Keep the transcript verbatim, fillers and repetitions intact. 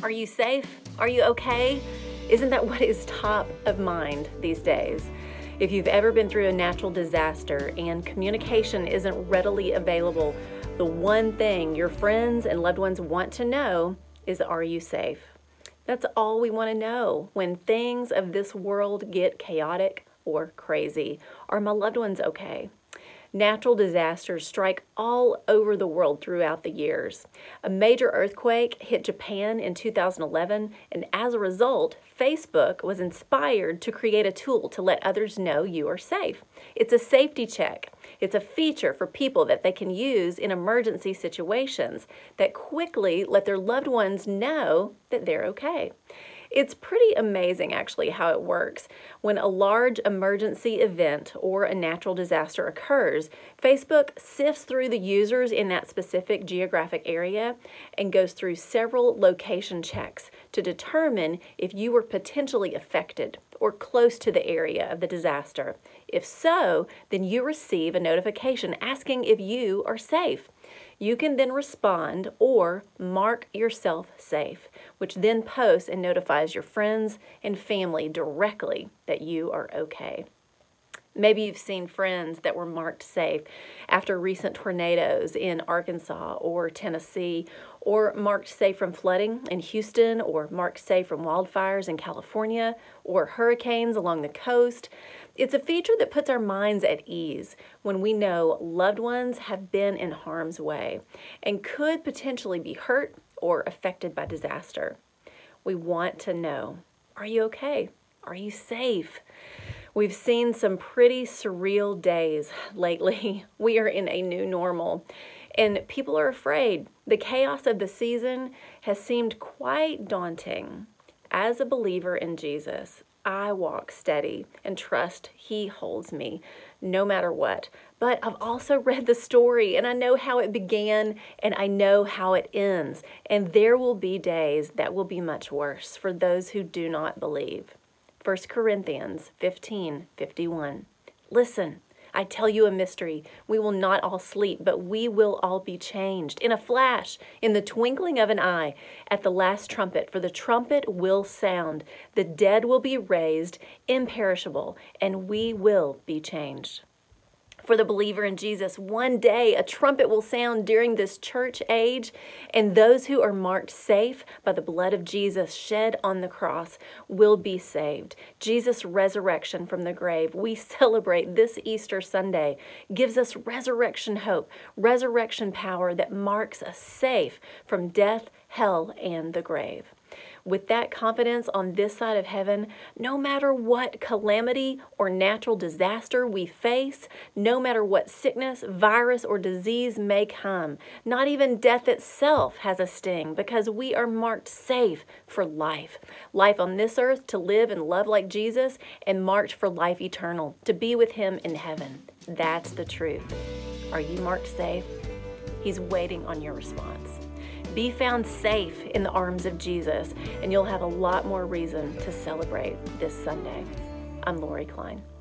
Are you safe? Are you okay? Isn't that what is top of mind these days? If you've ever been through a natural disaster and communication isn't readily available, the one thing your friends and loved ones want to know is, are you safe? That's all we want to know when things of this world get chaotic or crazy. Are my loved ones okay? Natural disasters strike all over the world throughout the years. A major earthquake hit Japan in two thousand eleven, and as a result, Facebook was inspired to create a tool to let others know you are safe. It's a safety check. It's a feature for people that they can use in emergency situations that quickly let their loved ones know that they're okay. It's pretty amazing, actually, how it works. When a large emergency event or a natural disaster occurs, Facebook sifts through the users in that specific geographic area and goes through several location checks to determine if you were potentially affected or close to the area of the disaster. If so, then you receive a notification asking if you are safe. You can then respond or mark yourself safe, which then posts and notifies your friends and family directly that you are okay. Maybe you've seen friends that were marked safe after recent tornadoes in Arkansas or Tennessee, or marked safe from flooding in Houston, or marked safe from wildfires in California, or hurricanes along the coast. It's a feature that puts our minds at ease when we know loved ones have been in harm's way and could potentially be hurt or affected by disaster. We want to know, are you okay? Are you safe? We've seen some pretty surreal days lately. We are in a new normal, and people are afraid. The chaos of the season has seemed quite daunting. As a believer in Jesus, I walk steady and trust He holds me no matter what. But I've also read the story, and I know how it began, and I know how it ends. And there will be days that will be much worse for those who do not believe. First Corinthians fifteen fifty-one. Listen, I tell you a mystery. We will not all sleep, but we will all be changed in a flash, in the twinkling of an eye, at the last trumpet. For the trumpet will sound, the dead will be raised, imperishable, and we will be changed. For the believer in Jesus, one day a trumpet will sound during this church age, and those who are marked safe by the blood of Jesus shed on the cross will be saved. Jesus' resurrection from the grave we celebrate this Easter Sunday gives us resurrection hope, resurrection power that marks us safe from death, hell, and the grave. With that confidence on this side of heaven, no matter what calamity or natural disaster we face, no matter what sickness, virus, or disease may come, not even death itself has a sting because we are marked safe for life. Life on this earth to live and love like Jesus, and marked for life eternal, to be with Him in heaven. That's the truth. Are you marked safe? He's waiting on your response. Be found safe in the arms of Jesus, and you'll have a lot more reason to celebrate this Sunday. I'm Lori Klein.